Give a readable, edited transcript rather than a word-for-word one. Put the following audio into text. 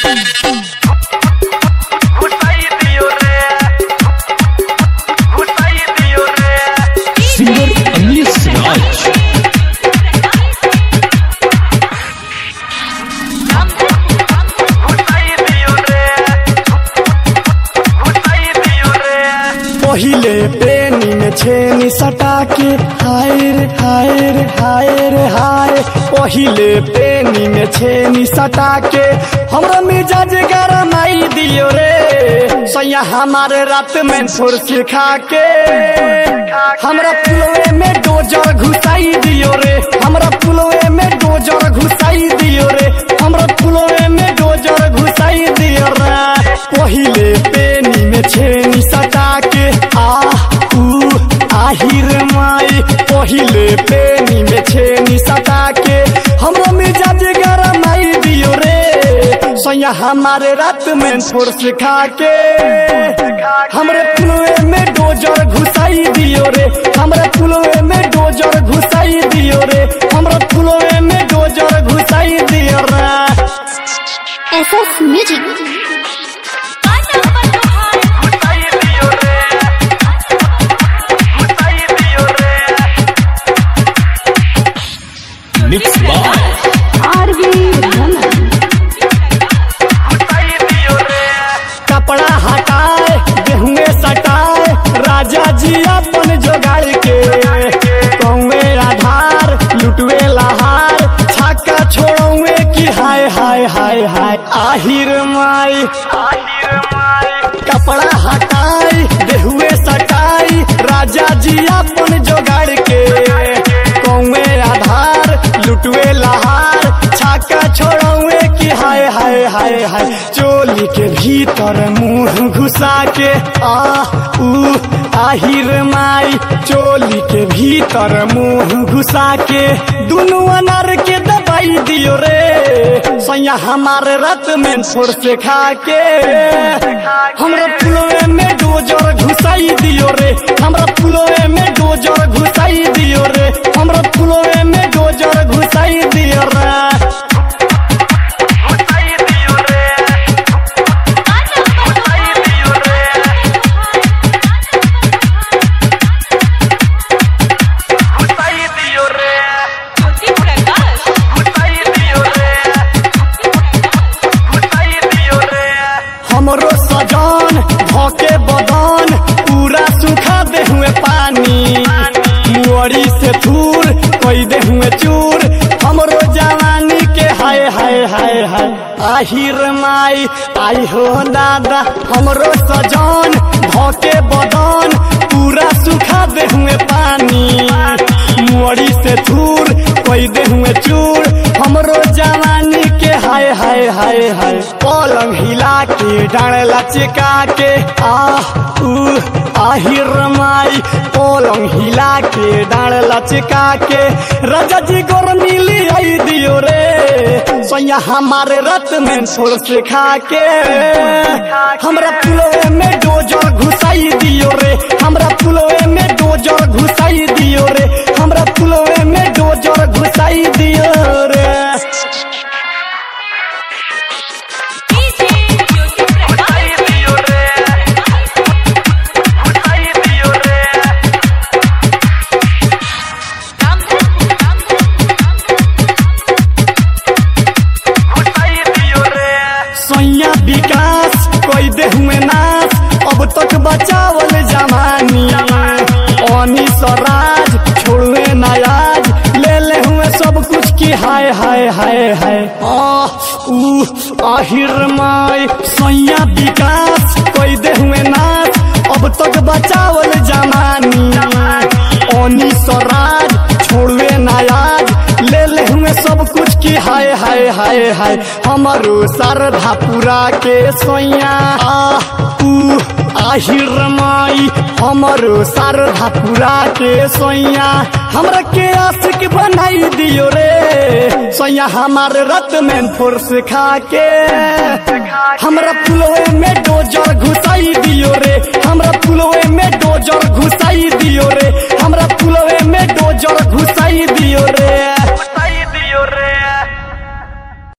पहिले पेनी में छेनी सटा के हाय रे हाय रे हाय रे हाय। पहिले पेनी में छेनी सटा के हमरा मिजाज गरमाई दियो रे सैया हमारे रात में छोर सिखा के हमरा पुलवे में डोजर घुसाई दियो रे हमरा पुलवे में डोजर घुसाई दियो रे हमरा पुलवे में डोजर घुसाई दियो रे। पहिले पेनी में छेनी सटा के आहिर माई पहिले पेनी में छेनी सटा के हमरो मिजाज गरमाई दियो रे सैया हमारे रात में छोर सिखा के हमरे पुलवे में डोजर घुसाई दियो रे हमरे पुलवे में डोजर घुसाई दियो रे हमरे पुलवे में डोजर घुसाई दियो रे। SS Music Mixed by RV कपड़ा हटाए गेहूं सटाए राजा जी अपन जोगाड़ के कौवे आधार लुटवे लहार छक्का छोड़ुए कि हाय हाय हाय हाय आहिर माई कपड़ा हटाई गेहूं सटाई राजा जी अपन जोगाड़ के कौवे आधार लुटवे लहार छक्का छोड़ुए कि हाय हाय हाय हाय। चोली के भीतर मुंह घुसा के आहिर माई चोली के भीतर मुंह घुसा के दुनू अनार के दबाई दियो रे सैया हमारे रात में छोर से खा के हमरा पुलवे में डोजर घुसाई दियो रे हमरा पुलवे में डोजर घुसाई दियो रे हमरा पुलवे में डोजर घुसाई दियो रे। हमरो सजान भौके बदन पूरा सुखा दे हुए पानी मुअरी से थूर कोई दे हुए चूर हमरो जवानी के हाय हाय हाय हाय आहिर माई आई हो दादा हमरो सजान भौके बदन पूरा सुखा दे हुए पानी मुअरी से थूर कोई दे हुए चूर हमरो जवानी के हाय हाय हाय हाय। पलंग हिला के डाँड़ लचका के आहिर माई पलंग हिला के डाँड़ लचका के राजा जी गर्मी ले आई दियो रे सैया हमारे रत में छोर से खा के हमरा पुलवे में डोजर घुसाई दियो रे हमरा पुलवे में डोजर घुसाई दियो रे हमरा पुलवे में डोजर घुसाई दियो रे। सैया विकास कोई दे हुए नाश अब तक बचावल जवानी अनी स्वराज छोड़ुए नयाज ले ले हुए सब कुछ की हाय हाय हाय हाय आहिर माई सैया विकास कोई दे हुए नाश अब तक बचावल जवानी अनी स्वराज छोड़ुए नयाज ले ले हुए सब कुछ की हाय हाय हाय हाय। हमारो श्रद्धा पूरा के सोइया आहिर माई हमारो श्रद्धा पूरा के सोइया हमरा के आशिक बनाई दियो रे सोइया हमारे रत में फोर्स खा के हमरा पुलवे में डोजर घुसाई दियो रे हमरा पुलवे में डोजर घुसाई दियो रे